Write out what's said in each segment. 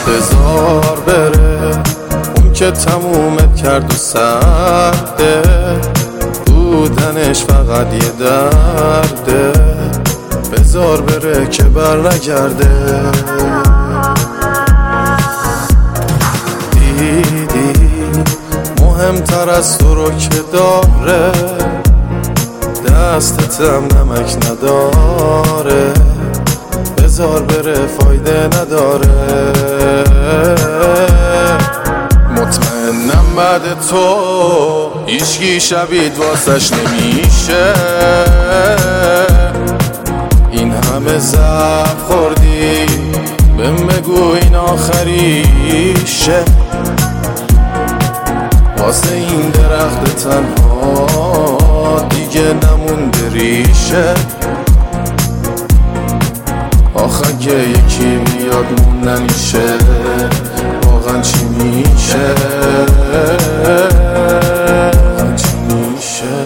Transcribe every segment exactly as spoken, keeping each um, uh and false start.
بذار بره اون که تمومت کرد و سرده، بودنش فقط یه درده. بذار بره که بر نگرده. دیدی مهمتر از تو رو که داره، دستتم نمک نداره. بذار بره فایده نداره. مطمئنم بعد تو هیچکی شبیه واسش نمیشه. این همه ضرب خوردی بهم بگو این آخریشه. واسه این درخت تنها دیگه نمونده ریشه. آخه اگه یکی بیاد موندنیشه واقعا چی میشه؟ چی میشه؟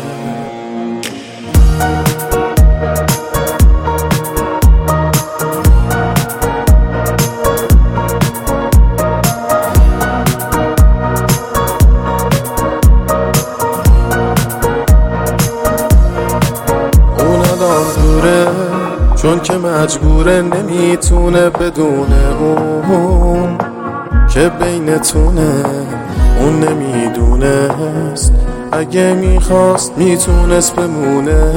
اون الان دوره چون که مجبوره، نمیتونه بدونه اون که بینتونه. اون نمیدونست اگه میخواست میتونست بمونه.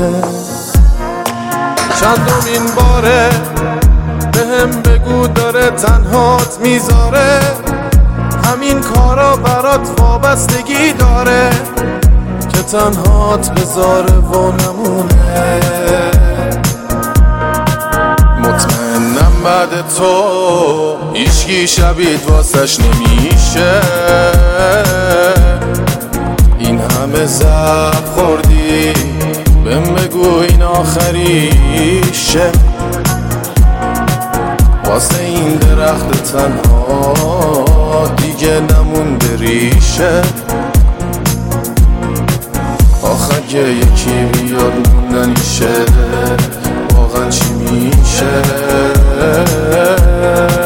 چندمین باره بهم بگو داره تنهات میذاره. همین کارا برات وابستگی داره که تنهات بذاره و نمونه. مطمئنم بعد تو هیچکی شبیه واسش نمیشه. این همه ضرب خوردی بهم بگو این آخریشه. واسه این درخت تنها دیگه نمونده ریشه. آخه اگه یکی بیاد موندنیشه واقعا چی میشه؟